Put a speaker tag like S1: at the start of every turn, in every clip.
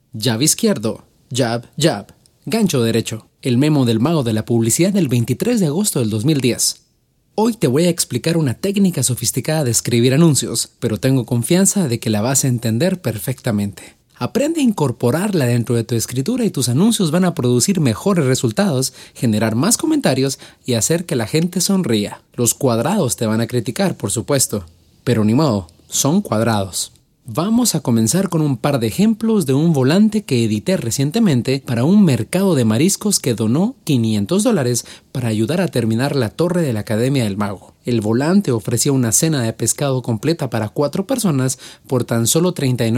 S1: Jab izquierdo, jab, jab. Gancho derecho. El memo del mago de la publicidad del 23 de agosto del 2010. Hoy te voy a explicar una técnica sofisticada de escribir anuncios, pero tengo confianza de que la vas a entender perfectamente. Aprende a incorporarla dentro de tu escritura y tus anuncios van a producir mejores resultados, generar más comentarios y hacer que la gente sonría. Los cuadrados te van a criticar, por supuesto, pero ni modo, son cuadrados. Vamos a comenzar con un par de ejemplos de un volante que edité recientemente para un mercado de mariscos que donó $500 para ayudar a terminar la torre de la Academia del Mago. El volante ofrecía una cena de pescado completa para 4 personas por tan solo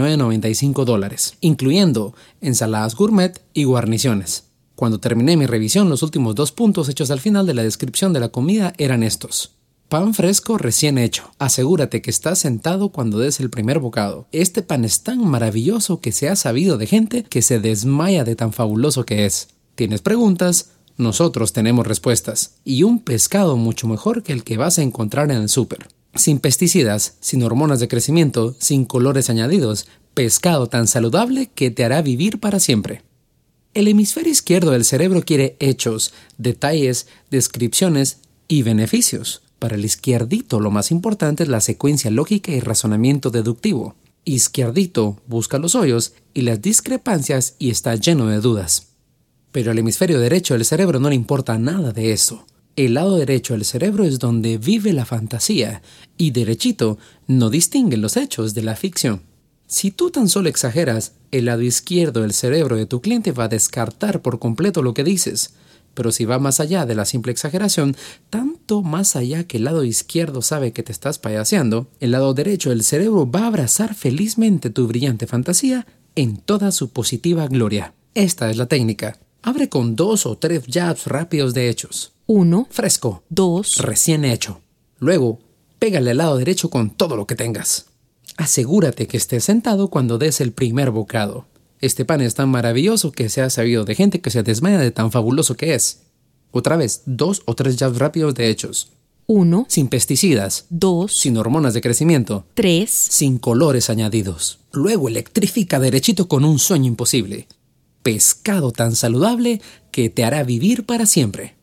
S1: $39.95, incluyendo ensaladas gourmet y guarniciones. Cuando terminé mi revisión, los últimos 2 puntos hechos al final de la descripción de la comida eran estos. Pan fresco recién hecho. Asegúrate que estás sentado cuando des el primer bocado. Este pan es tan maravilloso que se ha sabido de gente que se desmaya de tan fabuloso que es. ¿Tienes preguntas? Nosotros tenemos respuestas. Y un pescado mucho mejor que el que vas a encontrar en el súper. Sin pesticidas, sin hormonas de crecimiento, sin colores añadidos. Pescado tan saludable que te hará vivir para siempre. El hemisferio izquierdo del cerebro quiere hechos, detalles, descripciones y beneficios. Para el izquierdito lo más importante es la secuencia lógica y razonamiento deductivo. Izquierdito busca los hoyos y las discrepancias y está lleno de dudas. Pero al hemisferio derecho del cerebro no le importa nada de eso. El lado derecho del cerebro es donde vive la fantasía y derechito no distingue los hechos de la ficción. Si tú tan solo exageras, el lado izquierdo del cerebro de tu cliente va a descartar por completo lo que dices. Pero si va más allá de la simple exageración, tanto más allá que el lado izquierdo sabe que te estás payaseando, el lado derecho del cerebro va a abrazar felizmente tu brillante fantasía en toda su positiva gloria. Esta es la técnica. Abre con 2 o 3 jabs rápidos de hechos. 1. Fresco. 2. Recién hecho. Luego, pégale al lado derecho con todo lo que tengas. Asegúrate que estés sentado cuando des el primer bocado. Este pan es tan maravilloso que se ha sabido de gente que se desmaya de tan fabuloso que es. Otra vez, 2 o 3 jabs rápidos de hechos. 1. Sin pesticidas. 2. Sin hormonas de crecimiento. 3. Sin colores añadidos. Luego electrifica derechito con un sueño imposible. Pescado tan saludable que te hará vivir para siempre.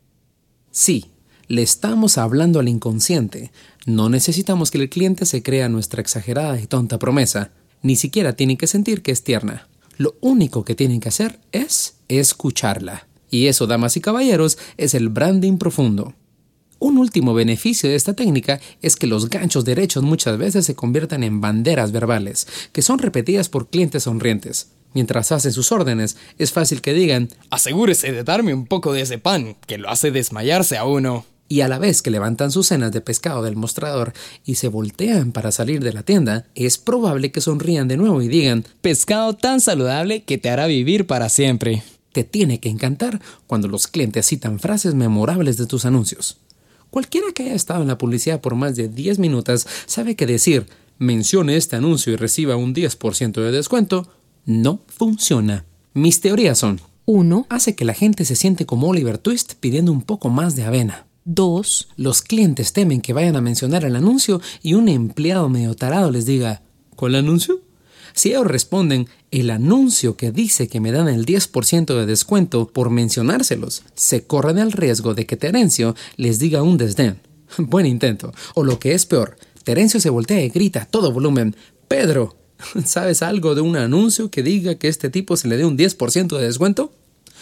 S1: Sí, le estamos hablando al inconsciente. No necesitamos que el cliente se crea nuestra exagerada y tonta promesa. Ni siquiera tiene que sentir que es tierna. Lo único que tienen que hacer es escucharla. Y eso, damas y caballeros, es el branding profundo. Un último beneficio de esta técnica es que los ganchos derechos muchas veces se convierten en banderas verbales, que son repetidas por clientes sonrientes. Mientras hacen sus órdenes, es fácil que digan:
S2: asegúrese de darme un poco de ese pan, que lo hace desmayarse a uno.
S1: Y a la vez que levantan sus cenas de pescado del mostrador y se voltean para salir de la tienda, es probable que sonrían de nuevo y digan:
S2: pescado tan saludable que te hará vivir para siempre.
S1: Te tiene que encantar cuando los clientes citan frases memorables de tus anuncios. Cualquiera que haya estado en la publicidad por más de 10 minutos sabe que decir: mencione este anuncio y reciba un 10% de descuento, no funciona. Mis teorías son: 1. Hace que la gente se siente como Oliver Twist pidiendo un poco más de avena. 2. Los clientes temen que vayan a mencionar el anuncio y un empleado medio tarado les diga: ¿cuál anuncio? Si ellos responden: el anuncio que dice que me dan el 10% de descuento por mencionárselos, se corren el riesgo de que Terencio les diga un desdén. Buen intento. O lo que es peor, Terencio se voltea y grita a todo volumen: Pedro, ¿sabes algo de un anuncio que diga que este tipo se le dé un 10% de descuento?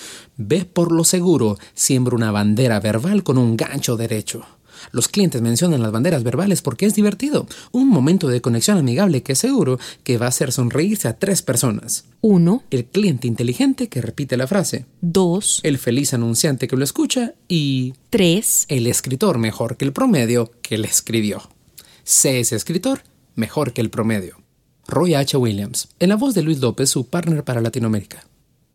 S1: Ve por lo seguro, siembra una bandera verbal con un gancho derecho. Los clientes mencionan las banderas verbales porque es divertido. Un momento de conexión amigable que es seguro que va a hacer sonreírse a 3 personas. 1. El cliente inteligente que repite la frase. 2. El feliz anunciante que lo escucha. Y 3. El escritor mejor que el promedio que le escribió. Sé ese escritor mejor que el promedio. Roy H. Williams, en la voz de Luis López, su partner para Latinoamérica.